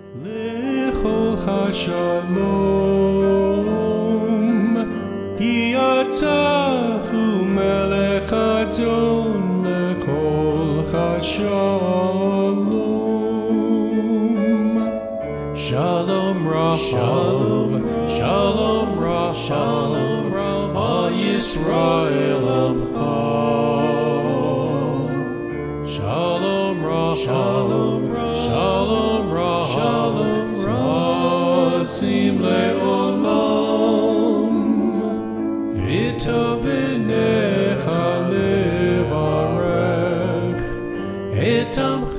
Lechocha shalom, ki atah hu melech adon lechocha shalom. Shalom Rav, Shalom Rav, Shalom Rav, Yisrael Amcha. Shalom Rav, Shalom Rav, Shalom Rav, Shalom Rav, Sim leolam, V'tov b'necha levarech, et amcha